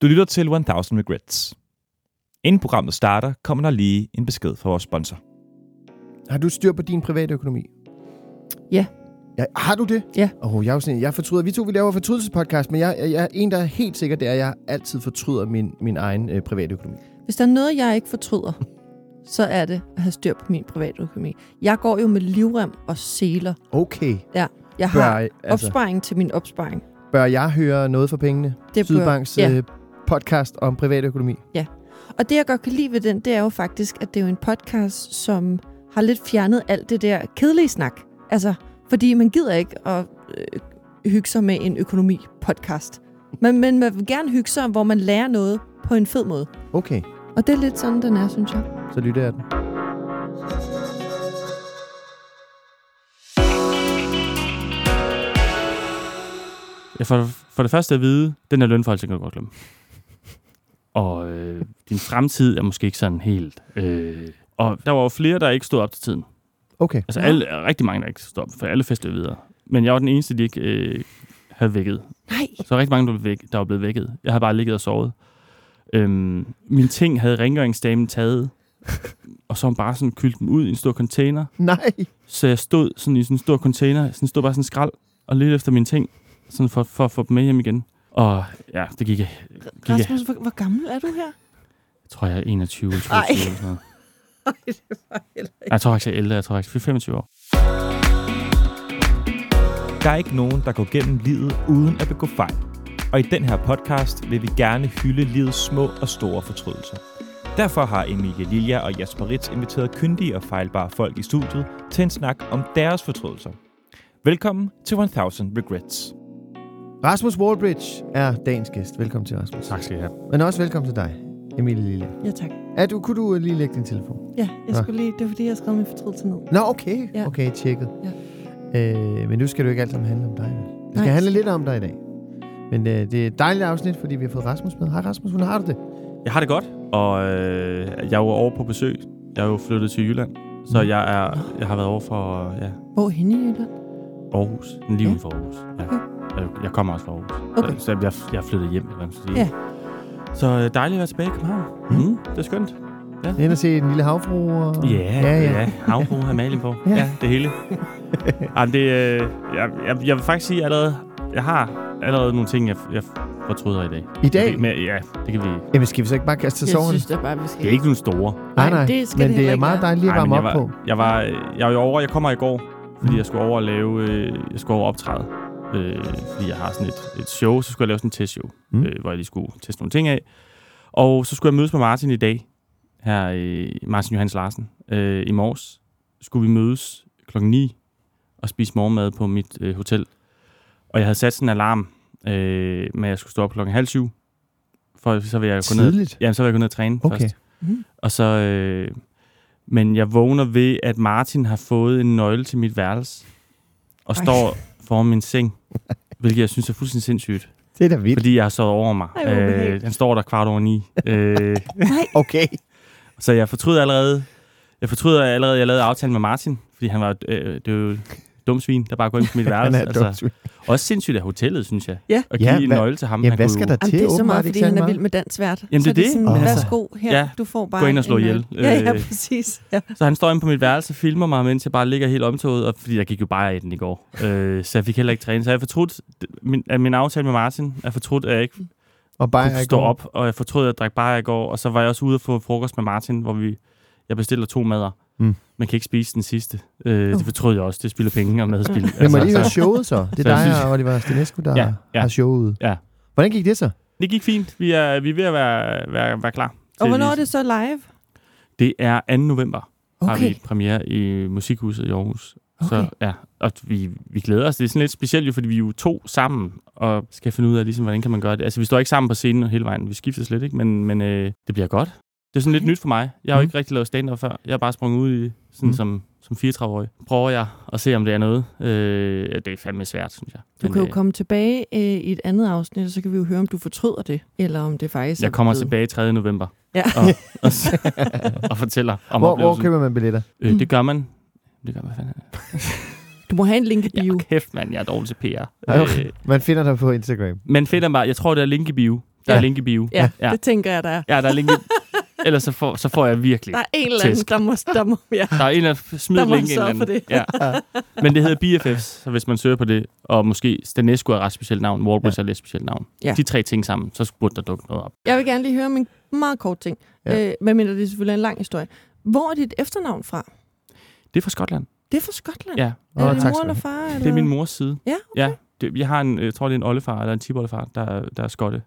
Du lytter til 1000 Regrets. Inden programmet starter, kommer der lige en besked fra vores sponsor. Har du styr på din private økonomi? Ja. Har du det? Ja. Jeg fortryder. Vi to vi laver fortrydelsespodcast, men jeg er en, der er helt sikker, det er, at jeg altid fortryder min egen private økonomi. Hvis der er noget, jeg ikke fortryder, så er det at have styr på min private økonomi. Jeg går jo med livrem og seler. Okay. Ja, jeg har opsparing til min opsparing. Bør jeg høre noget for pengene? Det Sydbanks podcast om privat økonomi. Ja. Og det, jeg godt kan lide ved den, det er jo faktisk, at det er jo en podcast, som har lidt fjernet alt det der kedelige snak. Altså, fordi man gider ikke at hygge sig med en økonomi-podcast. Men man vil gerne hygge sig, hvor man lærer noget på en fed måde. Okay. Og det er lidt sådan, den er, synes jeg. Så lytter jeg den. Ja, for det første at vide, den her lønforhold, kan du godt glemme. Og din fremtid er måske ikke sådan helt... og der var jo flere, der ikke stod op til tiden. Okay. Altså rigtig mange, der ikke stod op, for alle festede videre. Men jeg var den eneste, de ikke havde vækket. Nej. Så rigtig mange, der var blevet vækket. Jeg havde bare ligget og sovet. Mine ting havde rengøringsdamen taget, og så bare sådan kyldt dem ud i en stor container. Nej. Så jeg stod sådan i sådan en stor container, sådan stod bare sådan en skrald, og lidt efter mine ting, sådan for at få dem med hjem igen. Og ja, det gik Rasmus, hvor gammel er du her? Jeg tror, jeg er 21 eller 22 eller sådan noget. Det var heller ikke. Jeg tror faktisk, jeg er ældre. Jeg tror faktisk, jeg er 25 år. Der er ikke nogen, der går gennem livet uden at begå fejl. Og i den her podcast vil vi gerne hylde livets små og store fortrydelser. Derfor har Emilie Lilja og Jasper Ritz inviteret kyndige og fejlbare folk i studiet til en snak om deres fortrydelser. Velkommen til 1000 Regrets. Rasmus Wallbridge er dagens gæst. Velkommen til, Rasmus. Tak skal jeg have. Men også velkommen til dig, Emilie Lilja. Ja, tak. Kunne du lige lægge din telefon? Ja, jeg skulle lige... Det var fordi, jeg skrev min fortrydelse ned. Nå, okay. Ja. Okay, tjekket. Ja. Men nu skal det jo ikke alt sammen handle om dig. Det skal handle lidt om dig i dag. Men det er et dejligt afsnit, fordi vi har fået Rasmus med. Hej Rasmus, hvordan har du det? Jeg har det godt, og jeg er jo over på besøg. Jeg er jo flyttet til Jylland, så jeg har været over for Hvor henne i Jylland? Aarhus. Lige uden for Aarhus. Ja. Okay. Jeg kommer også fra Aarhus. Okay. Så jeg er flyttet hjem, hvad man skal sige. Ja. Så dejligt at være tilbage i København. Det er skønt. Ja. Ind og se en lille havfru. Og... Ja. Havfru har maling på. Ja, det hele. Jeg vil faktisk sige allerede, jeg har allerede nogle ting, jeg fortryder i dag. I dag? Det kan vi... Jamen, skal vi så ikke bare kaste til sårene? Jeg synes, det er bare, vi skal... Det er ikke nogle store. Nej, det men det er meget dejligt at varme op på. Jeg var jo over, jeg kommer i går, fordi jeg skulle over og lave, jeg skulle over optræde. Fordi jeg har sådan et show, så skulle jeg lave sådan et testshow, hvor jeg lige skulle teste nogle ting af. Og så skulle jeg mødes med Martin i dag, Martin Johannes Larsen. I morges skulle vi mødes 9:00 og spise morgenmad på mit hotel. Og jeg havde sat sådan en alarm, med at jeg skulle stå op 6:30. For så vil jeg gå ned. Ja, så vil jeg gå ned og træne først. Og så, men jeg vågner ved, at Martin har fået en nøgle til mit værelse og står foran min seng, hvilket jeg synes er fuldstændig sindssygt. Det er da vildt. Fordi jeg har sovet over mig. Han står der 9:15. Okay. Så jeg fortryder allerede, jeg lavede aftalen med Martin, fordi han var det er jo dumsvin, der bare går ind på mit værelse. Også sindssygt af hotellet, synes jeg. Ja. Og give en nøgle til ham. Ja, hvad skal der til? Det er så meget, fordi han er vild med dansvært. Jamen, det er det. Sådan, værsgo, her, du får bare... Gå ind og slå ihjel. Ja, præcis. Ja. Så han står inde på mit værelse og filmer mig, mens jeg bare ligger helt omtoget, og fordi jeg gik jo bare af den i går. Så jeg fik heller ikke træne. Så jeg fortrudt, min aftale med Martin er fortrudt, at jeg ikke kunne stå op, og jeg fortrød, at jeg drak bajer i går, og så var jeg også ude og få frokost med Martin, hvor jeg bestiller 2 madder. Man kan ikke spise den sidste. Det fortrød jeg også. Det spilder penge og madspil. Men må lige høre showet så? Det er dig og Oliver Stenescu, der har showet. Ja. Hvordan gik det så? Det gik fint. Vi er ved at være klar. Og hvornår er det så live? Det er 2. november. Har vi premiere i Musikhuset i Aarhus. Så ja, og vi glæder os. Det er sådan lidt specielt jo, fordi vi er jo 2 sammen og skal finde ud af, ligesom, hvordan kan man gøre det. Altså, vi står ikke sammen på scenen hele vejen. Vi skifter slet ikke, men det bliver godt. Det er sådan lidt nyt for mig. Jeg har jo ikke rigtig lavet stand-up før. Jeg har bare sprunget ud i sådan som 34-årig. Prøver jeg at se, om det er noget. Det er fandme svært, synes jeg. Du kan jo komme tilbage i et andet afsnit, og så kan vi jo høre, om du fortryder det, eller om det faktisk jeg kommer tilbage 3. november. Ja. Og fortæller om oplevelsen. Hvor køber man billetter? Det gør man. Hvad fanden Du må have en link i bio. Ja, kæft, mand. Jeg er dårlig til PR. Man finder dig på Instagram. Man finder mig, jeg tror, det er link i bio Der er link i bio. Ja, det tænker jeg, der er. Ja, der er link i... Ellers så får jeg virkelig... Der er en eller anden, der må ja. Der er en, der smider link i en eller anden. Det. Ja. Men det hedder BFFs, så hvis man søger på det, og måske Stanescu er et ret specielt navn, Wallbridge er et lidt specielt navn. Ja. De 3 ting sammen, så burde der dukke noget op. Jeg vil gerne lige høre om en meget kort ting. Medmindre det er selvfølgelig en lang historie. Hvor er dit efternavn fra? Det er fra Skotland. Det er fra Skotland? Ja. Er det mor eller far? Eller? Det er min mors side. Ja, okay. Ja. Jeg har en, jeg tror det er en oldefar, eller en tipoldefar, der er skotte.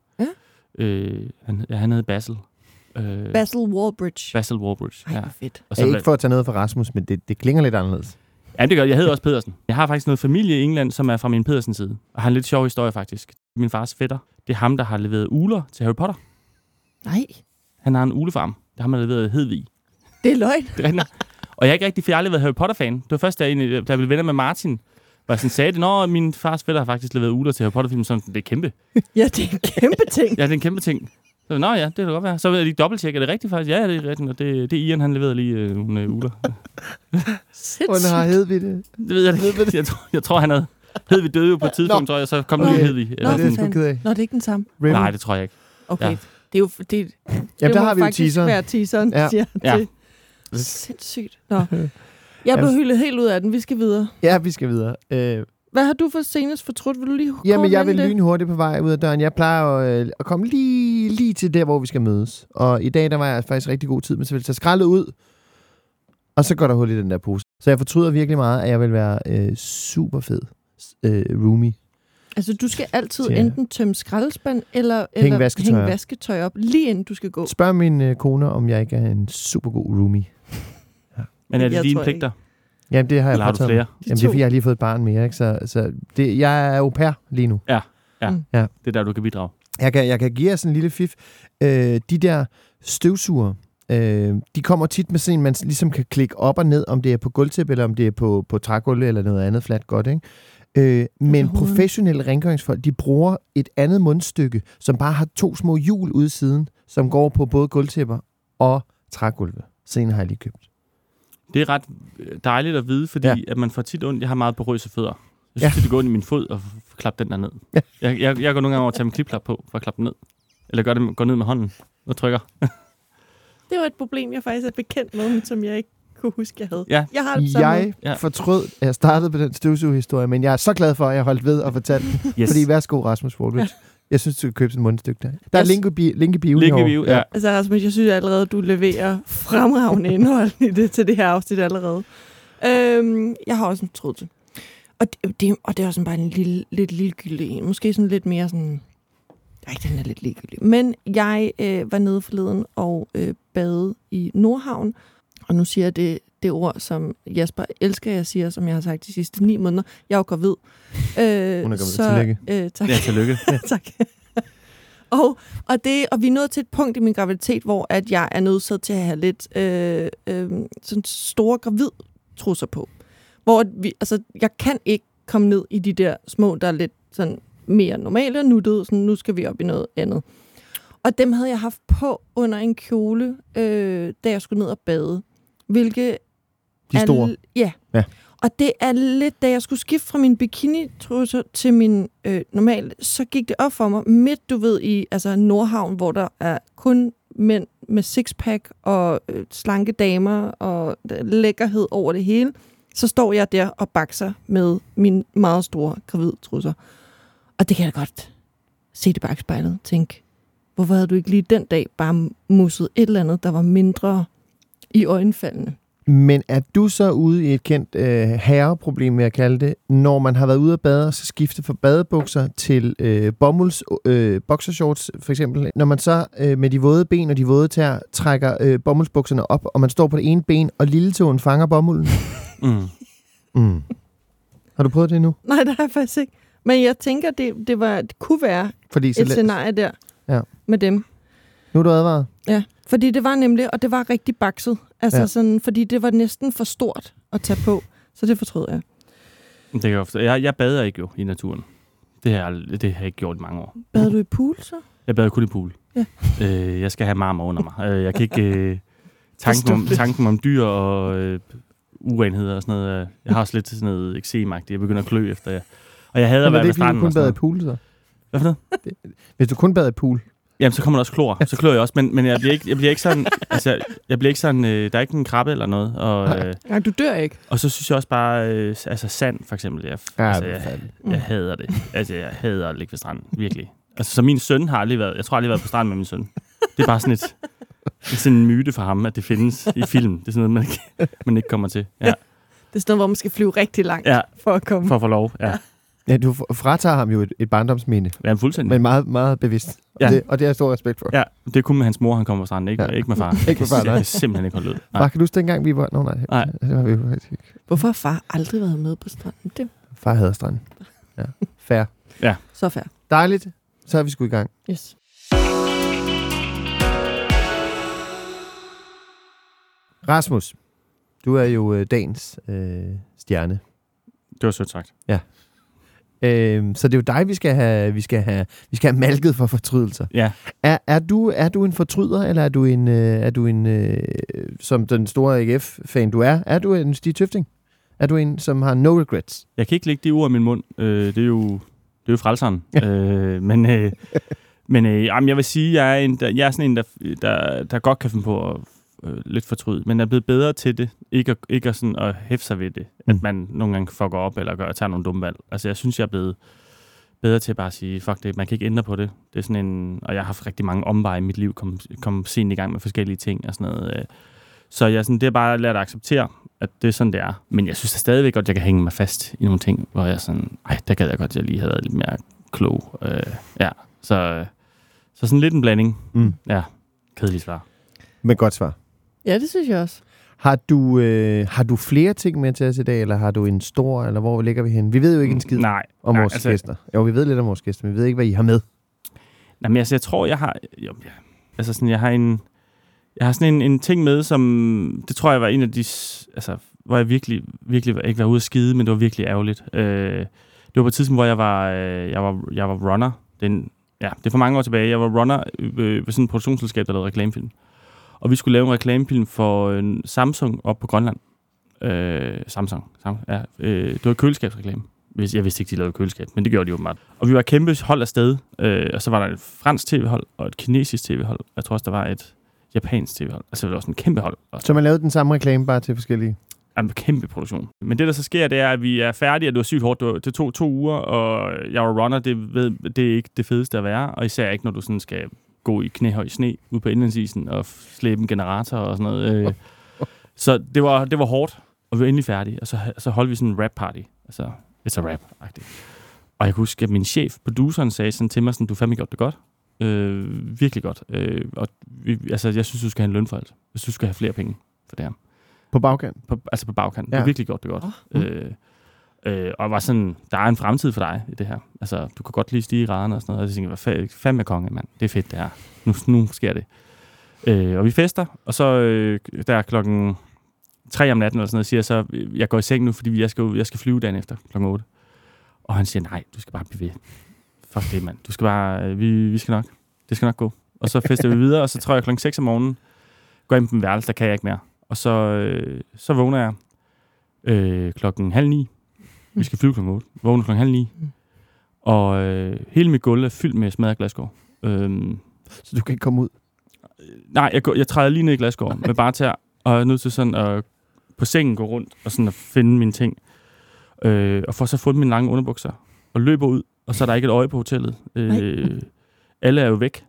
Ja. Han hed Basil. Basil Wallbridge. Basil Wallbridge, ja. Ej, fedt. Og så ikke for at tage noget fra Rasmus, men det klinger lidt anderledes. Ja, det gør jeg. hedder også Pedersen. Jeg har faktisk noget familie i England, som er fra min Pedersens side. Og har en lidt sjov historie, faktisk. Min fars fætter, det er ham, der har leveret uler til Harry Potter. Nej. Han har en ulefarm. Der har man leveret Hedvig. Det er løgn. Det er og jeg er ikke rigtig, for jeg har aldrig været Harry Potter-fan. Det var først, da jeg blev venner med Martin, hvor jeg sådan sagde det, når min fars fætter har faktisk leveret uler til Harry Potter-film, sådan, det er kæmpe. Ja, det er en kæmpe ting. Ja, det er en kæmpe ting. Så, nå ja, det kan godt være. Så vil jeg lige dobbelttjekke, er det rigtigt faktisk? Ja, det er rigtigt, og det er Ian, han leverede lige nogle uler. Hvordan har Hedvig det? Det ved jeg ikke. Jeg tror, han havde... Hedvig døde jo på et tidspunkt, tror jeg, så kom lige Hedvig. Nå, det er ikke den samme. Nej, det tror jeg ikke. Okay, det er jo... Det der har vi jo faktisk være teaseren, siger til. Sindssygt. Nå. Jeg blev hyldet helt ud af den. Vi skal videre. Ja, vi skal videre. Hvad har du for senest fortrudt? Vil du lige Jamen, jeg vil lynhurtigt på vej ud af døren. Jeg plejer at komme lige til der, hvor vi skal mødes. Og i dag, der var jeg faktisk rigtig god tid, men så vil jeg tage skraldet ud, og så går der hul i den der pose. Så jeg fortryder virkelig meget, at jeg vil være super fed roomie. Altså, du skal altid enten tømme skraldespand, eller hænge vasketøj op, lige inden du skal gå. Spørg min kone, om jeg ikke er en super god roomie. Ja. Men er det dine pligter? Jamen, det har jeg påtaget. Flere? Jamen, det er fordi, jeg har lige fået et barn mere, ikke? Så det, jeg er au pair lige nu. Ja. Det er der, du kan bidrage. Jeg kan give jer sådan en lille fif. De der støvsuger, de kommer tit med sådan, man ligesom kan klikke op og ned, om det er på gulvtæppe, eller om det er på trægulv, eller noget andet fladt godt, ikke? Men professionelle rengøringsfolk, de bruger et andet mundstykke, som bare har 2 små hjul ude siden, som går på både gulvtæpper og trægulve. Sådan har jeg lige købt. Det er ret dejligt at vide, fordi at man får tit ondt. Jeg har meget porøse fødder. Jeg synes, det går ondt i min fod og klappe den der ned. Ja. Jeg går nogle gange over at tage min klipklap på, for at klappe den ned. Eller gå ned med hånden og trykker. Det var et problem, jeg faktisk er bekendt med, som jeg ikke kunne huske, jeg havde. Ja. Jeg fortrød, at jeg startede på den støvsugehistorie, men jeg er så glad for, at jeg holdt ved og fortalte den. Yes. Fordi værsgo, Rasmus Wallbridge. Jeg synes, du skal købe sådan en mundstykke der. Der er link i bio. Ja. Altså, Rasmus, jeg synes allerede, du leverer fremragende indhold til det her afsnit allerede. Jeg har også en tråd til. Og det er også bare en lidt ligegyldig en. Måske sådan lidt mere sådan... Nej, den er lidt ligegyldig. Men jeg var nede forleden og bade i Nordhavn. Og nu siger jeg det ord, som Jasper elsker, jeg siger, som jeg har sagt de sidste 9 måneder. Jeg er jo gravid. Hun er gravid. Tillykke. Tak. Ja, tillykke. Tak. Og vi er nået til et punkt i min graviditet, hvor at jeg er nødt til at have lidt sådan store gravidtrusser på. Hvor jeg kan ikke komme ned i de der små, der er lidt sådan mere normale og nuttede. Sådan, nu skal vi op i noget andet. Og dem havde jeg haft på under en kjole, da jeg skulle ned og bade. Hvilke de store? Ja. Og det er lidt, da jeg skulle skifte fra min bikini-trusser til min normale, så gik det op for mig midt, du ved, i Nordhavn, hvor der er kun mænd med sixpack og slanke damer og lækkerhed over det hele. Så står jeg der og bakser med mine meget store gravidtrusser. Og det kan jeg godt se det bagspejlet. Tænk, hvorfor havde du ikke lige den dag bare musset et eller andet, der var mindre i øjenfaldene? Men er du så ude i et kendt herreproblem, vil jeg kalde det, når man har været ude at bade og så skifte fra badebukser til bomulds boxershorts for eksempel? Når man så med de våde ben og de våde tæer trækker bomuldsbukserne op, og man står på det ene ben, og lilletåen fanger bomulden? Har du prøvet det nu? Nej, det har jeg faktisk ikke. Men jeg tænker, det kunne være et scenarie der med dem. Nu er du advaret? Ja, fordi det var nemlig, og det var rigtig bakset. Sådan, fordi det var næsten for stort at tage på. Så det fortrød jeg. Det kan jeg ofte. Jeg bader ikke jo i naturen. Det har jeg ikke gjort i mange år. Bader du i pool så? Jeg bader kun i pool. Ja. Jeg skal have marmor under mig. Jeg kan ikke tanken om dyr og urenheder og sådan noget. Jeg har også lidt sådan noget eksemagtigt. Jeg begynder at klø efter jer. Og jeg hader at være med stranden. Hvis du kun bader i pool, så? Hvad for noget? Hvis du kun bader i pool, Jamen, så kommer der også klor. Så klør jeg også, men jeg bliver ikke sådan... Altså, jeg bliver ikke sådan... der er ikke en krabbe eller noget. Og, Ja, du dør ikke. og så synes jeg også bare... altså, sand, for eksempel. Jeg hader det. Altså, jeg hader at ligge ved stranden. Virkelig. Altså, så min søn har aldrig været... Jeg tror aldrig været på stranden med min søn. Det er bare sådan sådan en myte for ham, at det findes i film. Det er sådan noget, man ikke kommer til. Ja. Det er sådan noget, hvor man skal flyve rigtig langt for at komme. For at få lov, ja. Ja, du fratager ham jo et barndomsminde. Ja, fuldstændig. Men meget, meget bevidst. Ja. Og det har jeg stor respekt for. Ja, det er kun med hans mor, han kommer på stranden. Ikke med far. Ikke med far, nej. Jeg kan simpelthen ikke holde ud. Far, kan du huske dengang, vi var... Nej. Det var vi jo ikke. Hvorfor har far aldrig været med på stranden? Det Far hader stranden. Ja. Fair. Ja. så fair. Dejligt. Så er vi sgu i gang. Yes. Rasmus, du er jo dagens stjerne. Det var sødt sagt. Ja. Så det er jo dig, vi skal have malket for fortrydelser. Ja. Er du en fortryder, eller er du en som den store AGF-fan du er du en Stig Tøfting? Er du en, som har no regrets? Jeg kan ikke lægge de ord i min mund. Det er jo frelseren. Jamen, jeg vil sige, jeg er sådan en, der godt kan finde på at lidt fortryde, men er blevet bedre til det. Ikke sådan at hæfte sig ved det. At man nogle gange fucker op, eller tager nogle dumme valg. Altså, jeg synes, jeg er blevet bedre til at bare sige, fuck det, man kan ikke ændre på det. Det er sådan en... Og jeg har haft rigtig mange omveje i mit liv, kom sent i gang med forskellige ting og sådan noget. Så det er bare lært at acceptere, at det er sådan, det er. Men jeg synes da stadigvæk godt, at jeg kan hænge mig fast i nogle ting, hvor jeg sådan, der gad jeg godt, at jeg lige havde været lidt mere klog. Så sådan lidt en blanding. Ja, kedelig svar. Men godt svar. Ja, det synes jeg også. Har du flere ting med til os i dag, eller har du en stor, eller hvor ligger vi hen? Vi ved jo ikke en skid om vores gæster. Jo, vi ved lidt om vores gæster, men vi ved ikke, hvad I har med. Nej, men altså, jeg tror, jeg har... Jeg har sådan en ting med, som... Det tror jeg var en af de... Altså, hvor jeg virkelig ikke var ude at skide, men det var virkelig ærgerligt. Det var på et tidspunkt, hvor jeg var runner. Det er for mange år tilbage. Jeg var runner ved sådan et produktionsselskab, der lavede reklamefilm. Og vi skulle lave en reklamefilm for Samsung op på Grønland. Samsung. Det var køleskabsreklame. Jeg vidste ikke, de lavede køleskab, men det gjorde de jo meget. Og vi var et kæmpe hold afsted, og så var der et fransk tv-hold og et kinesisk tv-hold. Jeg tror også, der var et japansk tv-hold. Altså, det var også en kæmpe hold. Også. Så man lavede den samme reklame, bare til forskellige? En kæmpe produktion. Men det, der så sker, det er, at vi er færdige, og det var sygt hårdt. Det tog 2 uger, og jeg var runner. Det er ikke det fedeste at være, og især ikke, når du sådan skal gå i knæhøj sne ude på indlandsisen og slæbe en generator og sådan noget. Så det var hårdt, og vi var endelig færdige. Og så holdt vi sådan en rap-party. Altså, it's a rap-agtigt. Og jeg kan huske, at min chef, produceren, sagde sådan til mig, sådan, du fandme gjort det godt. Virkelig godt. Og jeg synes, du skal have en lønforhold. Jeg synes, du skal have flere penge for det her. På bagkant? På bagkant. Ja. Du har virkelig gjort det godt. Og var sådan, der er en fremtid for dig i det her. Altså, du kan godt lige stige i raderne og sådan noget. Og jeg tænkte, hvad fandme konge, mand. Det er fedt, det her. Nu sker det. Og vi fester, og så der klokken 3 om natten eller sådan noget, siger jeg så, jeg går i seng nu, fordi jeg skal flyve dagen efter klokken 8. Og han siger, nej, du skal bare blive ved. Fuck det, mand. Du skal bare, vi skal nok. Det skal nok gå. Og så fester vi videre, og så tror jeg klokken 6 om morgenen, går ind på min værelse, der kan jeg ikke mere. Og så vågner jeg klokken 8:30. Vi skal flyve klokken 8. Vågner klokken 8:30. Og hele mit gulv er fyldt med smadret glasgård. Så du kan ikke komme ud? Nej, jeg træder lige ned i glasgården med bare til og er nødt til sådan at på sengen gå rundt og sådan at finde mine ting. Og får så fundet mine lange underbukser og løber ud, og så er der ikke et øje på hotellet. Alle er jo væk.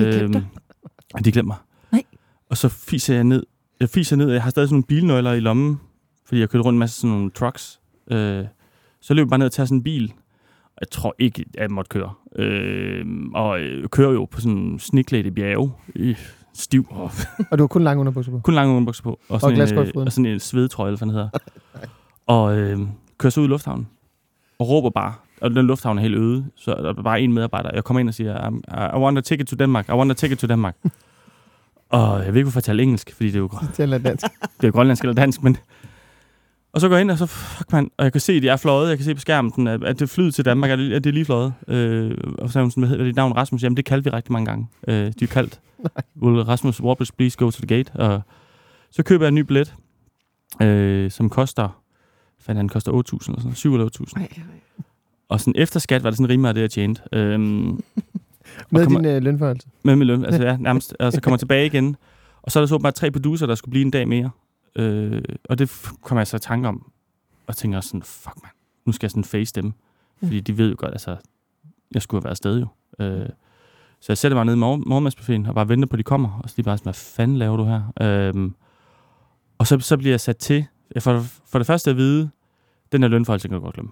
De glemmer mig. Nej. Og så fiser jeg ned. Jeg har stadig sådan nogle bilnøgler i lommen, fordi jeg kørte rundt en masse sådan nogle trucks. Så løber jeg bare ned og tager sådan en bil. Jeg tror ikke, at jeg måtte køre. Og kører jo på sådan en sniklæde bjerge. Stiv. Og du har kun lange underbukser på? Kun lange underbukser på. Og sådan en svedtrøje, eller hvad den hedder. Og kører så ud i lufthavnen. Og råber bare. Og den lufthavn er helt øde. Så der er bare en medarbejder. Jeg kommer ind og siger, I want a ticket to Denmark. I want a ticket to Denmark. Og jeg ved ikke, hvorfor jeg taler engelsk, fordi det er jo dansk. Det er grønlandsk eller dansk, men... Og så går jeg ind, og så, fuck man, og jeg kan se, at de er fløjet. Jeg kan se på skærmen, at det flyder til Danmark, at det er lige fløjet. Og så er hun sådan, hvad hedder dit navn, Rasmus? Jamen, det kaldte vi rigtig mange gange. De er kaldt, will Rasmus Warbush please go to the gate? Og så køber jeg en ny billet, som koster 8.000 eller sådan 7 eller 8.000. Og sådan efter skat var det sådan rimelig det, jeg tjente. Med din lønforhøjelse? Med min løn, altså ja, nærmest. Og så kommer jeg tilbage igen. Og så er der så bare 3 producer, der skulle blive en dag mere. Og det kommer jeg så i tanke om. Og tænker sådan, fuck man, nu skal jeg sådan face dem. Fordi de ved jo godt, altså, jeg skulle have været afsted jo. Så jeg sætter mig ned i morgenmadsbuffeten og bare venter på, at de kommer. Og så de bare sådan, hvad fanden laver du her? Og så bliver jeg sat til, for det første at vide, den her lønforholdelse kan du godt glemme.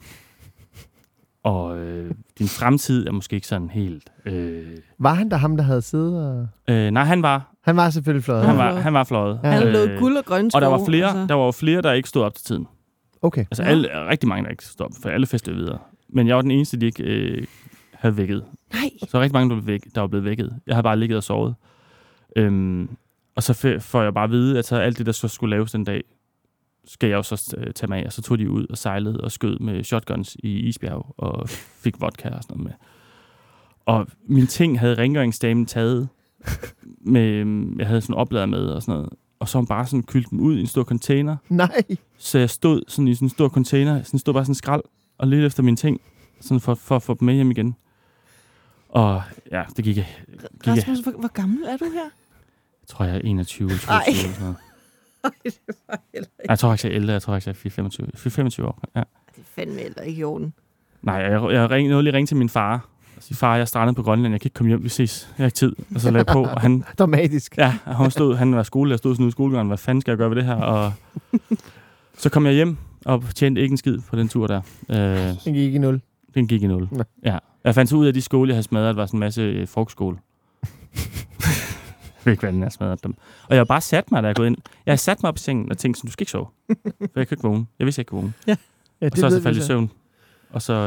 Og din fremtid er måske ikke sådan helt... Var han der ham, der havde siddet og... Nej, han var... Han var selvfølgelig fløjet. Han var fløjet. Ja. Han lavede guld og grønne skove. Og der var flere, der ikke stod op til tiden. Okay. Altså rigtig mange, der ikke stod op, for alle festede videre. Men jeg var den eneste, de ikke havde vækket. Nej. Så rigtig mange, der var blevet vækket. Jeg havde bare ligget og sovet. Og så får jeg bare at vide, at så alt det, der så skulle laves den dag, skal jeg jo så tage mig af. Og så tog de ud og sejlede og skød med shotguns i isbjerg og fik vodka og sådan noget med. Og mine ting havde rengøringsdamen taget med, jeg havde sådan oplader med og sådan noget. Og så bare sådan kyldt dem ud i en stor container. Nej. Så jeg stod sådan i sådan en stor container, sådan stod bare sådan en skrald og lidt efter mine ting, sådan for at få dem med hjem igen. Og ja, det gik jeg. Rasmus, hvor gammel er du her? Jeg tror, jeg er 21 eller 22 eller sådan noget. Det var heller ikke. Jeg tror ikke, jeg er ældre. Jeg tror ikke, jeg er 25 år. Ja. Det er fandme heller ikke i orden. Nej, jeg nåede lige ringe til min far. Og sige, far, jeg er strandet på Grønland. Jeg kan ikke komme hjem, vi ses. Jeg har ikke tid. Og så lagde jeg på, og han... Dramatisk. Ja, han var skolelærer, stod sådan ude i skolegården. Hvad fanden skal jeg gøre ved det her? Og så kom jeg hjem og tjente ikke en skid på den tur der. Den gik i 0. Den gik i 0. Ja. Jeg fandt så ud af, at de skole, jeg havde smadret, var sådan en masse frugtskole. Jeg ved ikke, hvordan jeg smadret dem. Og jeg har bare sat mig, da jeg gået ind. Jeg har sat mig op i sengen og tænkt sådan, du skal ikke sove. For jeg kan ikke vågne. Jeg vidste, jeg ikke kunne vågne. Ja, og så er jeg faldet i søvn. Og så,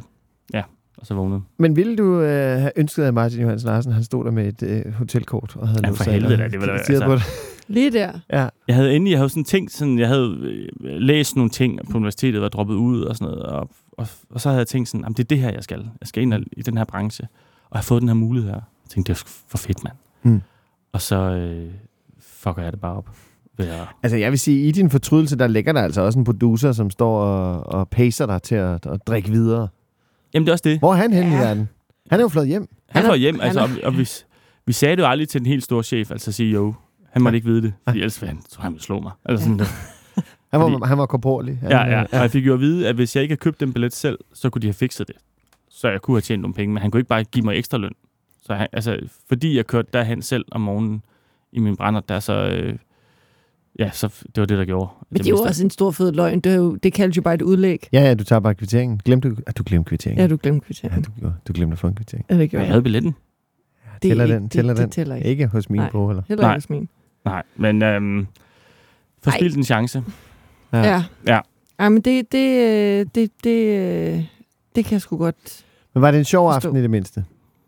og så vågnede. Men ville du have ønsket, at Martin Johs. Larsen, han stod der med et hotelkort og havde for helvede da, det var altså, lige der. Ja. Jeg havde sådan tænkt, sådan, jeg havde læst nogle ting på universitetet, var droppet ud og sådan noget, og så havde jeg tænkt sådan, det er det her, jeg skal. Jeg skal ind i den her branche, og jeg har fået den her mulighed her. Jeg tænkte, det er for fedt, mand. Og så fucker jeg det bare op. Altså, jeg vil sige, i din fortrydelse, der ligger der altså også en producer, som står og pacer dig til at drikke videre. Jamen, det er også det. Hvor er han henne i verden? Han er jo fløjet hjem. Han fløjet hjem, altså, og vi sagde det jo aldrig til den helt store chef, altså CEO. Han måtte ikke vide det, fordi ellers han ville slå mig. Altså sådan han var korporlig. Ja, og jeg fik jo at vide, at hvis jeg ikke havde købt den billet selv, så kunne de have fikset det. Så jeg kunne have tjent nogle penge, men han kunne ikke bare give mig ekstra løn. Så han, altså, fordi jeg kørte derhen selv om morgenen i min brænder, der så... så det var det, der gjorde. Men det er jo også en stor fed løgn. Det kaldte jo bare et udlæg. Ja, du tager bare kvitteringen. Glemte du? Du glemte kvitteringen. Ja, du glemte kvitteringen. Ja, du glemte at få en kvittering. Ja, det gjorde jeg. havde billetten. Ja, tæller den? Det tæller ikke. Ikke hos min bror, eller? Heller ikke hos min. Nej, men forspildt en chance. Ja. Ja, men det kan jeg sgu godt. Men var det en sjov aften i det mindste?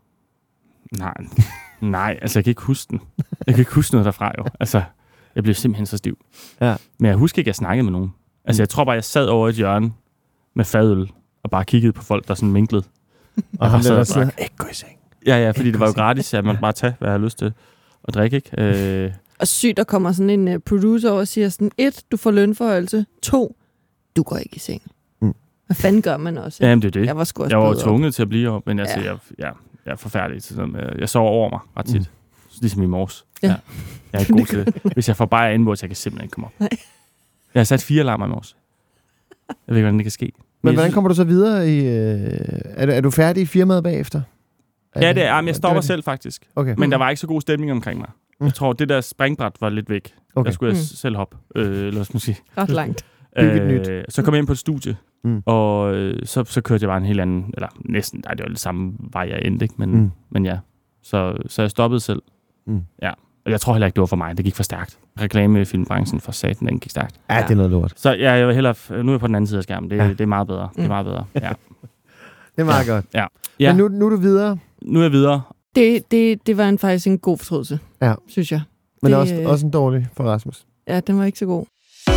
Nej, altså jeg kan ikke huske den. Jeg kan ikke huske noget derfra jo. Altså, jeg blev simpelthen så stiv. Ja. Men jeg husker ikke, at jeg snakkede med nogen. Altså, jeg tror bare, jeg sad over et hjørne med fadøl og bare kiggede på folk, der sådan minklede. Og han der sådan, ikke gå i seng. Ja, fordi det var jo gratis, at man bare tage, hvad jeg har lyst til at drikke, ikke? Og sygt, der kommer sådan en producer over og siger sådan, 1, du får lønforhøjelse, 2, du går ikke i seng. Hvad fanden gør man også? Jamen, det er det. Jeg var tvunget til at blive op, men altså, jeg er forfærdelig til sådan. Jeg sover over mig ret tit. Ligesom i morges. Ja. Jeg er ikke god til det. Hvis jeg får bare indenbords, jeg kan simpelthen ikke komme op. Jeg har sat 4 alarmer i morges. Jeg ved ikke, hvordan det kan ske. Men hvordan kommer du så videre i... Er du færdig i firmaet bagefter? Ja, det er. Men jeg stopper selv, faktisk. Okay. Men der var ikke så god stemning omkring mig. Jeg tror, det der springbræt var lidt væk. Okay. Der skulle jeg selv hoppe. Lad os sige. Ret langt. Så kom jeg ind på et studie, og så kørte jeg bare en helt anden... Eller næsten, det var det samme vej, jeg endte, ikke? Men ja. Så jeg stoppede selv. Ja. Og jeg tror heller ikke, det var for mig. Det gik for stærkt. Reklamefilmbranchen for satan, den gik stærkt. Ja, det er noget lort. Så jeg var hellere... Nu er jeg på den anden side af skærmen. Det er meget bedre. Det er meget bedre. Ja. Det er meget godt. Ja. Men nu er du videre. Nu er jeg videre. Det var faktisk en god fortrydelse, synes jeg. Men det, også en dårlig for Rasmus. Ja, den var ikke så god.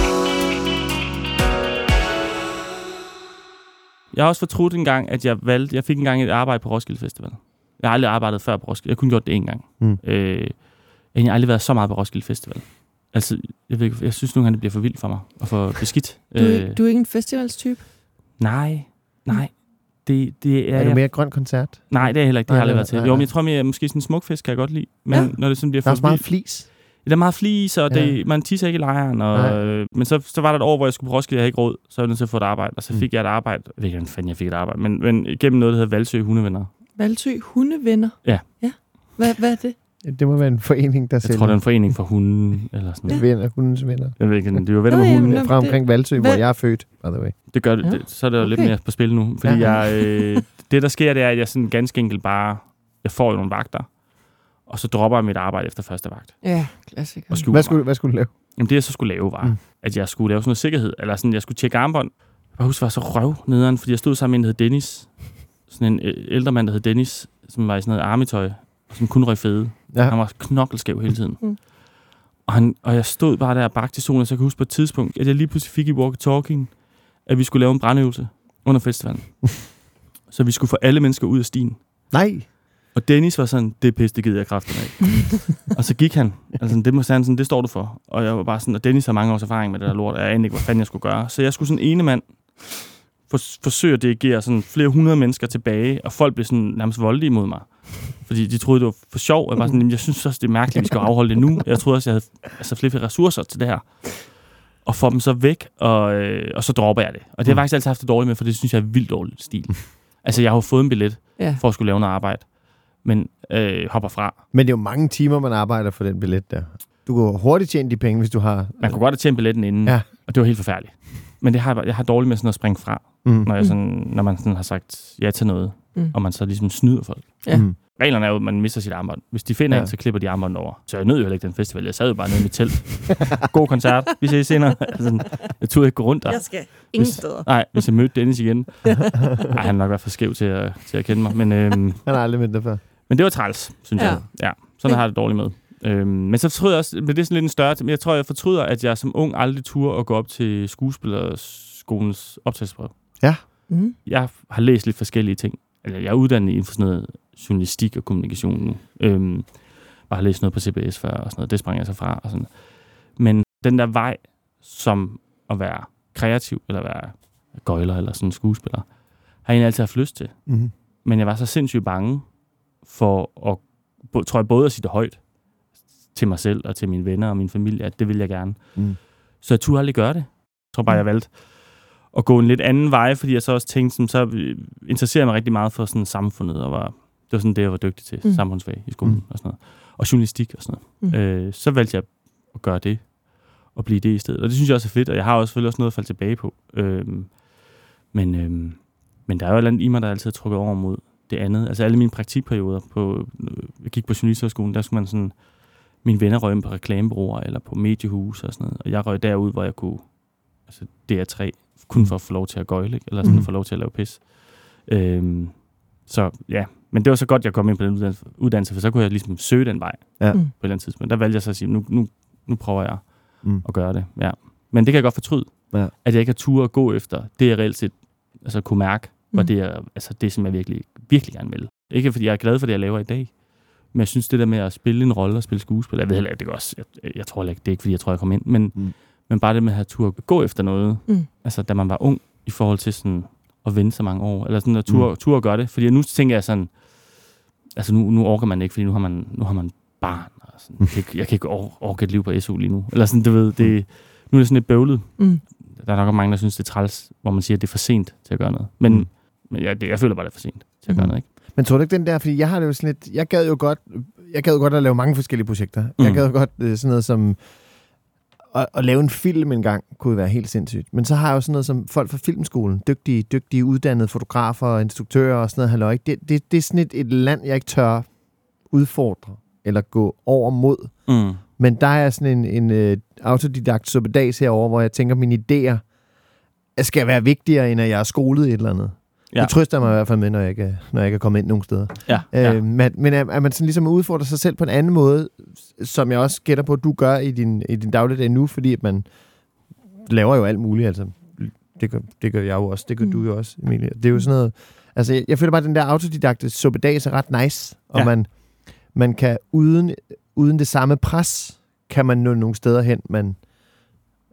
Jeg har også fortrudt en gang, at jeg fik engang et arbejde på Roskilde Festival. Jeg har aldrig arbejdet før på Roskilde. Jeg kunne gjort det en gang. Jeg har aldrig været så meget på Roskilde Festival. Altså, jeg synes nogle gange, det bliver for vildt for mig. Og for beskidt. Du er ikke en festivalstype? Nej. det Er du mere grøn koncert? Nej, det er heller ikke. Det har jeg aldrig været til. Nej. Jo, men jeg tror mere, måske sådan en smukfest kan jeg godt lide. Men når det sådan bliver der er også meget vildt- flis. Der er meget flis, og man tisser ikke i lejren. Men så var der et år, hvor jeg skulle på Roskilde, jeg havde ikke råd. Så var jeg nødt til at få et arbejde. Og så fik jeg et arbejde. Jeg ved ikke, hvordan fanden jeg fik et arbejde. Men gennem noget, der hedder Valsø Hundevenner. Valsø Hundevenner? Ja. Hvad er det? Det må være en forening, der Jeg tror, det er en forening for hunden. Eller sådan noget. Venner, hundens venner. Jeg ved ikke, det er jo venner med hunden. Nå, Fra omkring Valsø, hvor jeg er født, by the way. Det gør det. Så er det jo lidt mere på spil nu. Fordi det, der sker, det er, at jeg sådan ganske enkelt bare... Jeg får jo nogle vagter. Og så dropper jeg mit arbejde efter første vagt. Ja, klassiker. Og skjuler Hvad skulle du lave? Jamen det, jeg så skulle lave, var, at jeg skulle lave sådan noget sikkerhed. Eller sådan, jeg skulle tjekke armbånd. Jeg husker, det var så røv nederen, fordi jeg stod sammen med en, der hed Dennis. Sådan en ældre mand, der hed Dennis, som var i sådan noget armitøj, som kun røg fede. Ja. Han var knokleskæv hele tiden. Og jeg stod bare der og bagte til solen, og så kan jeg huske på et tidspunkt, at jeg lige pludselig fik i walkie-talkien, at vi skulle lave en brandøvelse under festivalen. Så vi skulle få alle mennesker ud af stien. Nej. Og Dennis var sådan, det pisse, det gider jeg kraften af. Og så gik han. Altså, det må sådan, det står du for. Og jeg var bare sådan, og Dennis har mange års erfaring med det der lort, og jeg anede ikke, hvad fanden jeg skulle gøre. Så jeg skulle sådan ene mand forsøge at dirigere sådan flere hundrede mennesker tilbage, og folk blev sådan nærmest voldelige imod mig. Fordi de troede, det var for sjov. Jeg var sådan, jeg synes også, det er mærkeligt, at vi skal afholde det nu. Jeg troede også, jeg havde flere ressourcer til det her. Og få dem så væk, og så dropper jeg det. Og det har jeg faktisk altid haft det dårligt med, for det synes jeg er vildt dårligt stil. Altså, jeg har jo fået en billet for at skulle lave noget arbejde, men hopper fra. Men det er jo mange timer, man arbejder for den billet der. Du kan hurtigt tjene de penge, hvis du har... Man kunne godt have tjent billetten inden, og det var helt forfærdeligt. Men jeg har dårligt med sådan at springe fra, når man sådan har sagt ja til noget, og man så ligesom snyder folk. Ja. Reglerne er jo, at man mister sit armbånd. Hvis de finder en, så klipper de armbånd over. Så jeg nød jo heller ikke den festival. Jeg sad jo bare nede i mit telt. God koncert. Vi ses senere. Altså, jeg turde ikke gå rundt der. Jeg skal ingen steder. Nej, hvis jeg mødte Dennis igen. Nej, han har nok været for skæv til at kende mig. Men, han har aldrig mødt det før. Men det var træls, synes jeg. Ja, sådan har jeg det dårligt med. Men så fortryder jeg også, men det er sådan lidt en større... Men jeg tror, jeg fortryder, at jeg som ung aldrig turde at gå op til skuespillerskolens optagelsesprøve. Ja. Jeg har læst lidt forskellige ting. Altså, jeg er uddannet inden for sådan noget journalistik og kommunikation nu. Jeg har læst noget på CBS før og sådan noget. Det sprang jeg så fra. Og sådan. Men den der vej, som at være kreativ, eller være gøjler, eller sådan en skuespiller, har jeg altid haft lyst til. Mm-hmm. Men jeg var så sindssygt bange for at, tror jeg, både at sige det højt til mig selv og til mine venner og min familie, at det vil jeg gerne. Så jeg turde aldrig gøre det. Jeg tror bare, jeg valgte at gå en lidt anden vej, fordi jeg så også tænkte, så interesserer jeg mig rigtig meget for sådan samfundet, og det var sådan det, jeg var dygtig til, samfundsfag i skolen og sådan noget. Og journalistik og sådan noget. Så valgte jeg at gøre det, og blive det i stedet. Og det synes jeg også er fedt, og jeg har også selvfølgelig også noget at falde tilbage på. Men der er jo et eller andet i mig, der altid har trukket over mod det andet. Altså alle mine praktikperioder, jeg gik på journalisthøjskolen, der skulle man sådan, mine venner røg på reklamebureauer eller på mediehus og sådan noget. Og jeg røg derud, hvor jeg kunne, altså DR3, kun for at få lov til at gøjle, ikke? Eller sådan få lov til at lave pis. Så ja, men det var så godt, jeg kom ind på den uddannelse, for så kunne jeg ligesom søge den vej på et eller andet tidspunkt. Der valgte jeg så at sige, nu prøver jeg at gøre det. Ja. Men det kan jeg godt fortryde, at jeg ikke har tur at gå efter det, jeg reelt set altså, kunne mærke, var det, som jeg virkelig, virkelig gerne vil. Ikke fordi jeg er glad for det, jeg laver i dag, men jeg synes, det der med at spille en rolle og spille skuespil, jeg ved heller ikke, det er også, jeg tror ikke, det er ikke, fordi jeg tror, jeg kom ind, men bare det med at have tur at gå efter noget, altså da man var ung, i forhold til sådan at vente så mange år, eller sådan at tur at gøre det, fordi nu tænker jeg sådan, altså nu orker man ikke, fordi nu har man barn, og sådan, jeg kan ikke orke et liv på SU lige nu, eller sådan, du ved, nu er det sådan lidt bøvlet. Der er nok mange, der synes, det er træls, hvor man siger, at det er for sent til at gøre noget. Men jeg føler bare, det er for sent til at gøre noget, ikke? Men tror du ikke den der, fordi jeg har det jo sådan lidt, jeg gad jo godt at lave mange forskellige projekter. Jeg gad jo godt sådan noget som at lave en film engang, kunne være helt sindssygt. Men så har jeg jo sådan noget som folk fra filmskolen, dygtige uddannede fotografer og instruktører og sådan noget, halløj. Det er sådan et land, jeg ikke tør udfordre eller gå over mod. Men der er sådan en autodidakt suppedags herovre, hvor jeg tænker, at mine idéer skal være vigtigere, end at jeg er skolet et eller andet. Ja. Det trøster mig i hvert fald med, når jeg ikke er kommet ind nogen steder. Ja. Men er man sådan ligesom udfordrer sig selv på en anden måde, som jeg også gætter på, at du gør i din dagligdag nu, fordi at man laver jo alt muligt. Altså, det gør jeg jo også. Det gør du jo også, Emilie. Det er jo sådan noget... Altså, jeg føler bare, at den der autodidakte suppedags er ret nice, og man kan uden det samme pres, kan man nå nogle steder hen,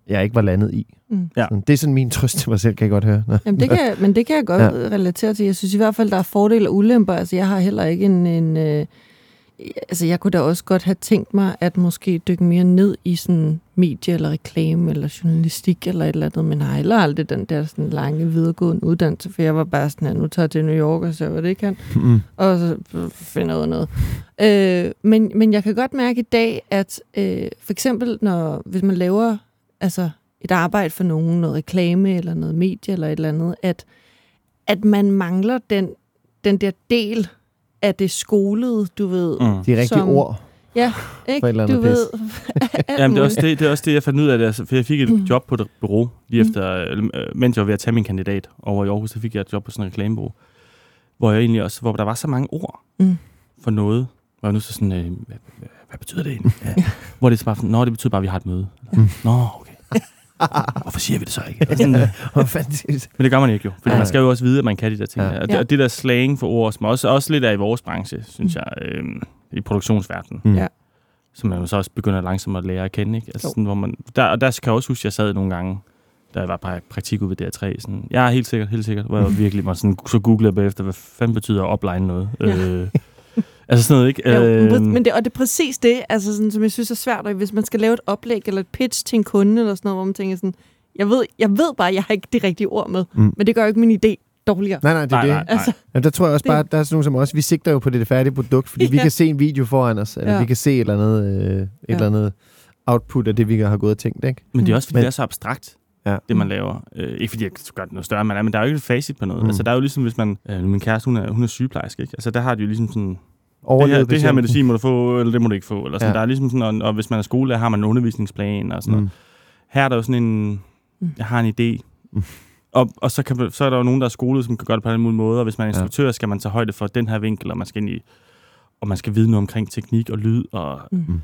jeg ikke var landet i. Ja. Sådan, det er sådan min trøst til mig selv, kan jeg godt høre. Jamen, det kan jeg godt relatere til. Jeg synes i hvert fald, der er fordele og ulemper. Altså, jeg har heller ikke altså, jeg kunne da også godt have tænkt mig, at måske dykke mere ned i sådan medie eller reklame eller journalistik eller et eller andet, men har heller aldrig den der sådan lange videregående uddannelse, for jeg var bare sådan her, nu tager jeg til New York og så hvad det kan, og så finder ud af noget. Men jeg kan godt mærke i dag, at for eksempel, hvis man laver altså et arbejde for nogen, noget reklame eller noget medie eller et eller andet, at man mangler den der del af det skolede, du ved. De rigtige ord. Ja, ikke? Du ved. Jamen, det er også det, jeg fandt ud af det. Altså, for jeg fik et job på et bureau, lige efter, mens jeg var ved at tage min kandidat over i Aarhus, så fik jeg et job på sådan et reklamebureau, hvor der var så mange ord for noget. Hvor jeg nu så sådan, hvad betyder det egentlig? Ja. Hvor det er bare sådan, det betyder bare, at vi har et møde. Nå, okay. Hvorfor siger vi det så ikke? Men det gør man ikke jo, fordi man skal jo også vide, at man kan de der ting. Ja. Og det der slang for ord, som også lidt er i vores branche, synes jeg, i produktionsverdenen, som man jo så også begynder langsomt at lære at kende. Ikke? Altså, sådan, hvor man, der kan jeg også huske, at jeg sad nogle gange, da jeg var på praktik ude ved DR3, sådan, jeg er helt sikkert, hvor jeg virkelig var sådan, så googlede bagefter, hvad fanden betyder opline noget? Altså sådan noget, ikke? Jo, men det er præcis det, altså sådan, som jeg synes er svært, og hvis man skal lave et oplæg eller et pitch til en kunde eller sådan noget, hvor man tænker sådan, jeg ved bare, jeg har ikke de rigtige ord med, men det gør jo ikke min idé dårligere. Nej, det er det. Altså, der tror jeg også bare, der er sådan nogle som os, vi sigter jo på det færdige produkt, fordi vi kan se en video foran os, eller vi kan se et eller andet output af det, vi har gået og tænkt, ikke? Men det er også, fordi det er så abstrakt. Ja. Det man laver. Ikke fordi jeg gør det noget større, men der er jo ikke et facit på noget. Altså der er jo ligesom, hvis man... min kæreste, hun er sygeplejerske, ikke? Altså der har de jo ligesom sådan... Det her medicin må du få, eller det må du ikke få. Eller sådan. Der er ligesom sådan, og hvis man er skolelærer, har man en undervisningsplan og sådan noget. Her er der jo sådan en... Jeg har en idé. Og så er der jo nogen, der er skolet, som kan gøre det på en anden måde. Og hvis man er instruktør, skal man tage højde for den her vinkel, og man skal ind i... Og man skal vide noget omkring teknik og lyd og...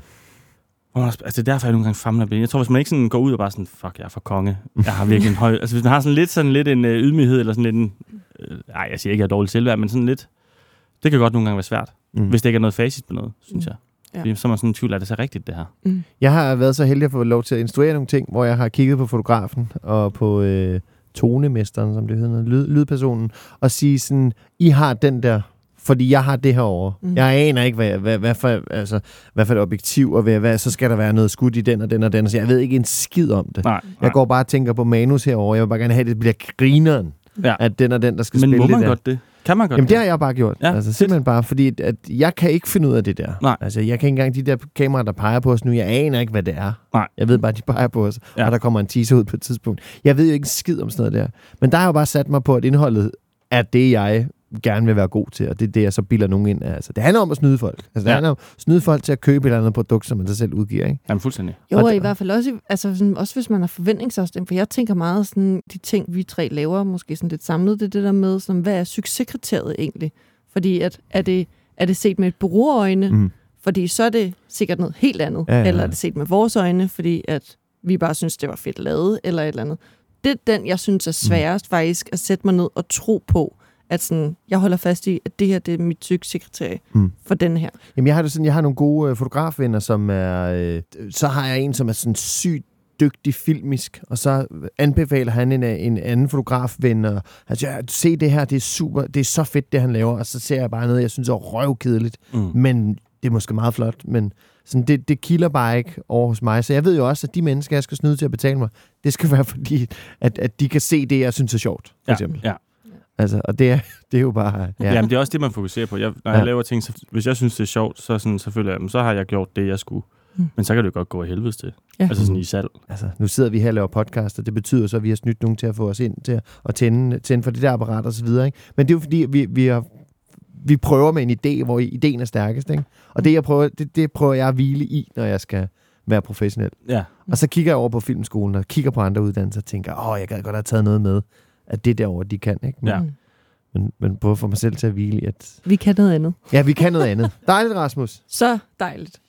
Altså, det er derfor, jeg nogle gange famler ben. Jeg tror, hvis man ikke sådan går ud og bare sådan, fuck, jeg er for konge. Jeg har virkelig en høj... Altså, hvis man har sådan lidt en ydmyghed, eller sådan lidt en... jeg siger ikke, at jeg er dårligt selvværd, men sådan lidt... Det kan godt nogle gange være svært, hvis det ikke er noget facit på noget, synes jeg. Ja. Så er man sådan en tvivl, er det så rigtigt, det her? Jeg har været så heldig at få lov til at instruere nogle ting, hvor jeg har kigget på fotografen og på tonemesteren, som det hedder, lydpersonen, og sige sådan, I har den der... Fordi jeg har det herovre. Jeg aner ikke, hvad for et objektiv, og så skal der være noget skud i den og den og den. Så jeg ved ikke en skid om det. Nej. Jeg går bare og tænker på manus herovre. Jeg vil bare gerne have, at det bliver grineren, at den og den, der skal spille det der. Men må man godt det? Kan man godt det? Jamen, det har jeg bare gjort. Ja, altså simpelthen bare, fordi at jeg kan ikke finde ud af det der. Nej. Altså, jeg kan ikke engang de der kameraer, der peger på os nu. Jeg aner ikke, hvad det er. Nej. Jeg ved bare, at de peger på os, og der kommer en teaser ud på et tidspunkt. Jeg ved jo ikke en skid om sådan noget der. Men der har jeg jo bare sat mig på, at indholdet er det, jeg gerne vil være god til, og det er det, jeg så bilder nogen ind af. Altså, det handler om at snyde folk. Altså, det handler om at snyde folk til at købe et eller andet produkt, som man sig selv udgiver, ikke? Jamen, fuldstændig. Jo, og i hvert fald også, altså, sådan, også hvis man har forventningsafstemning, for jeg tænker meget sådan, de ting, vi tre laver, måske sådan lidt samlet, det der med, sådan, hvad er succeskriteriet egentlig? Fordi er det set med et bureauøjne, fordi så er det sikkert noget helt andet, eller er det set med vores øjne, fordi at vi bare synes, det var fedt lavet, eller et eller andet. Det er den, jeg synes er sværest faktisk, at sætte mig ned og tro på, at sådan, jeg holder fast i, at det her, det er mit succeskriterie for den her. Jamen, jeg har nogle gode fotografvenner, som er... så har jeg en, som er sådan sygt dygtig filmisk, og så anbefaler han en anden fotografven, og han siger, se det her, det er super, det er så fedt, det han laver, og så ser jeg bare noget, jeg synes er røvkedeligt, men det er måske meget flot, men sådan, det kilder bare ikke over hos mig, så jeg ved jo også, at de mennesker, jeg skal snyde til at betale mig, det skal være fordi, at de kan se det, jeg synes er sjovt, for eksempel. Ja. Altså, og det er jo bare... Ja. Jamen, det er også det, man fokuserer på. Når jeg laver ting, så, hvis jeg synes, det er sjovt, så sådan, selvfølgelig, så har jeg gjort det, jeg skulle. Men så kan det jo godt gå i helvede til. Ja. Altså sådan i salg. Altså, nu sidder vi her og laver podcast, og det betyder så, at vi har snydt nogen til at få os ind til at tænde for det der apparat og så videre, ikke? Men det er jo fordi, vi prøver med en idé, hvor ideen er stærkest, ikke? Og det prøver jeg at hvile i, når jeg skal være professionel. Ja. Og så kigger jeg over på filmskolen, og kigger på andre uddannelser, og tænker, jeg gad godt have taget noget med, at det derovre, de kan, ikke? Men prøv at få mig selv til at hvile i, at... Vi kan noget andet. Ja, vi kan noget andet. Dejligt, Rasmus. Så dejligt.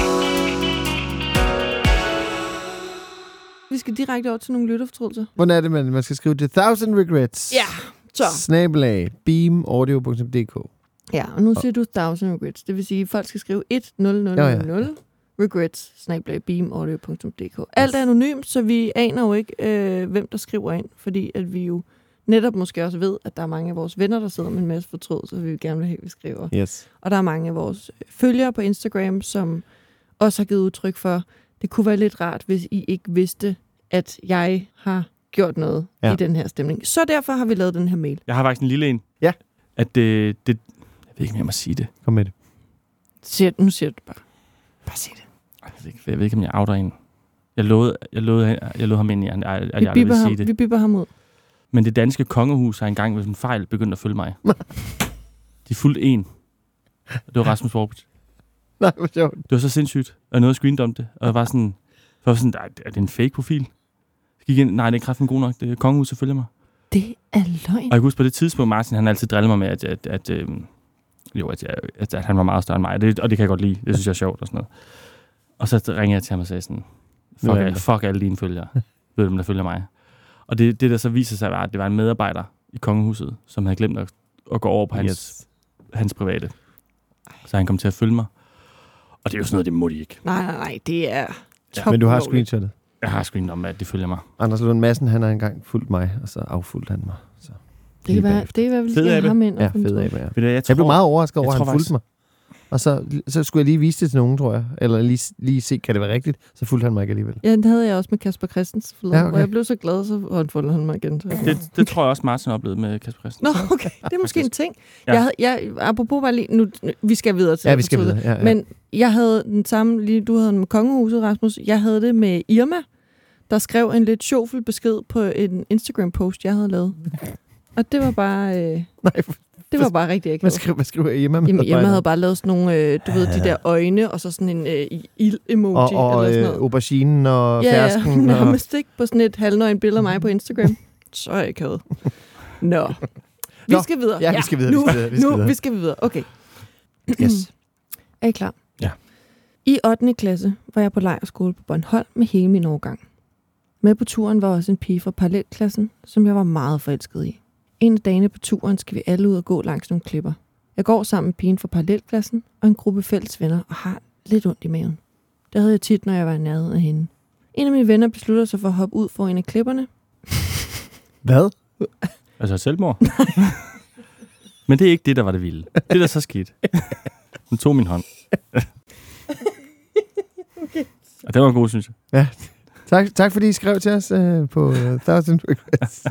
Vi skal direkte over til nogle lytterfortrydelser. Hvordan er det, man skal skrive det? 1000 Regrets. Ja, så. / beamaudio.dk. Ja, og nu siger du 1000 Regrets. Det vil sige, at folk skal skrive 1000 regrets@beamaudio.dk. Alt er anonymt, så vi aner jo ikke, hvem der skriver ind, fordi at vi jo netop måske også ved, at der er mange af vores venner, der sidder med en masse fortrydelse, så vi vil gerne vil have, at vi skriver. Yes. Og der er mange af vores følgere på Instagram, som også har givet udtryk for, det kunne være lidt rart, hvis I ikke vidste, at jeg har gjort noget i den her stemning. Så derfor har vi lavet den her mail. Jeg har faktisk en lille en. Ja. At det jeg ved ikke, om jeg må sige det. Kom med det. Nu siger du det bare. Bare sig det. Jeg ved ikke, om jeg outer en. Jeg lovede ham ind, at jeg ville sige det. Vi bipper ham ud. Men det danske kongehus har engang ved en fejl begyndt at følge mig. De fulgte en. Det var Rasmus Vorbit. Nej, hvor sjovt. Det var så sindssygt. Og noget screened om det. Og jeg var sådan, er det en fake profil? Jeg gik ind, nej, det er kraften god nok. Det er kongehuset følger mig. Det er løgn. Og jeg kan huske på det tidspunkt, Martin, han altid drillede mig med, at han var meget større end mig. Og det kan jeg godt lide. Det synes jeg er sjovt og sådan noget. Og så ringede jeg til ham og sagde sådan, fuck alle dine følgere. Ved du, dem der følger mig? Og det der så viser sig, var, at det var en medarbejder i kongehuset, som havde glemt at gå over på hans private. Så han kom til at følge mig. Og det er jo sådan noget, det må de ikke. Nej, det er Men du har screenshotet? Jeg har screenet om, at de følger mig. Anders Lund Madsen, han har engang fulgt mig, og så affulgte han mig. Så. Det kan være, vi skal have ham ind. Ja, fed af med jeg blev meget overrasket over, at han fulgte mig. Og så skulle jeg lige vise det til nogen, tror jeg. Eller lige se, kan det være rigtigt? Så fulgte han mig ikke alligevel. Ja, det havde jeg også med Kasper Christensen. Ja, okay. Og jeg blev så glad, så fulgte han mig igen. Det tror jeg også, Martin oplevede med Kasper Christensen. Nå, okay. Det er måske en ting. Ja. Apropos bare lige... Nu, vi skal videre til det. Ja, vi skal videre. Ja. Men jeg havde den samme... Lige, du havde den med kongehuset, Rasmus. Jeg havde det med Irma, der skrev en lidt sjovfuld besked på en Instagram-post, jeg havde lavet. Og det var bare... Det var bare rigtig ikke. Hvad skriver Emma med? Jamen, Emma havde bare lavet sådan nogle, du ved, de der øjne, og så sådan en ild-emoji. Og eller sådan noget. auberginen og fersken. Ja, nærmest ikke på sådan et halvnøgen billede af mig på Instagram. Så er jeg ikke havet. Nå. Vi skal videre. Ja, vi skal videre. Vi skal videre. Okay. Yes. Er I klar? Ja. I 8. klasse var jeg på lejrskole på Bornholm med hele min årgang. Med på turen var også en pige fra parallelklassen, som jeg var meget forelsket i. En af dagene på turen skal vi alle ud og gå langs nogle klipper. Jeg går sammen med pigen fra parallelklassen og en gruppe fælles venner og har lidt ondt i maven. Det havde jeg tit, når jeg var i nærheden af hende. En af mine venner beslutter sig for at hoppe ud for en af klipperne. Hvad? Altså selvmord? Men det er ikke det, der var det vilde. Det der så skete. Hun tog min hånd. Okay. Og det var god, synes jeg. Ja. Tak fordi I skrev til os på 1000 Regrets.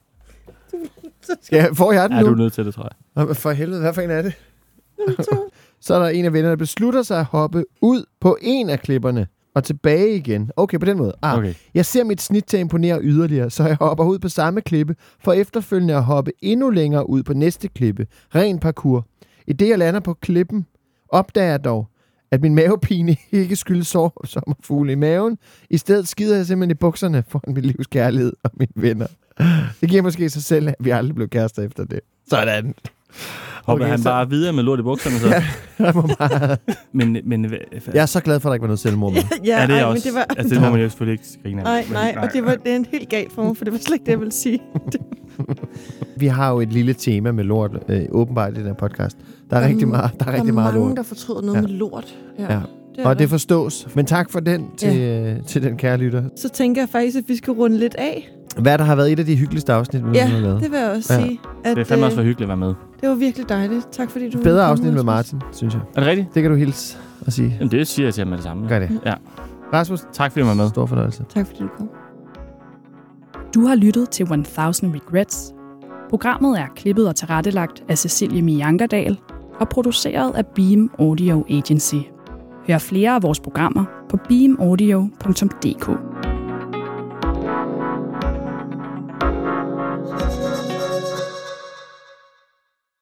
Får jeg den nu? Ja, du er nødt til det, tror jeg. For helvede, hvad for en er det? Så er der en af vennerne, der beslutter sig at hoppe ud på en af klipperne og tilbage igen. Okay, på den måde. Okay. Jeg ser mit snit til at imponere yderligere, så jeg hopper ud på samme klippe, for efterfølgende at hoppe endnu længere ud på næste klippe. Ren parkour. I det, jeg lander på klippen, opdager jeg dog, at min mavepine ikke skyldes sommerfugle i maven. I stedet skider jeg simpelthen i bukserne foran min livs kærlighed og mine venner. Det giver måske sig selv, at vi aldrig blev kærester efter det. Sådan. Hopper han bare videre med lort i bukserne, så? Ja, jeg må bare... men jeg er så glad for, at der ikke var noget selvmord med. Ja, det er også. Men det var... Altså, det må man jo selvfølgelig ikke skrine af. Nej, og det er en helt galt for mig, for det var slet ikke det, jeg ville sige. Vi har jo et lille tema med lort, åbenbart i den her podcast. Der er rigtig meget lort. Der er mange, der fortryder noget med lort. Ja. Det forstås. Men tak for den til den kære lytter. Så tænker jeg faktisk, at vi skal runde lidt af. Hvad der har været et af de hyggeligste afsnit, vi har lavet. Det vil jeg også sige. At, det er fandme også for hyggeligt at være med. Det var virkelig dejligt. Tak fordi du... Bedre afsnit med Martin, synes jeg. Er det rigtigt? Det kan du hilse og sige. Jamen, det siger jeg til ham med det samme. Gør det. Ja. Rasmus, tak fordi du var med. Stor fornøjelse. Tak fordi du kom. Du har lyttet til 1000 Regrets. Programmet er klippet og tilrettelagt af Cecilie Miankerdal og produceret af Beam Audio Agency. Hør flere af vores programmer på beamaudio.dk.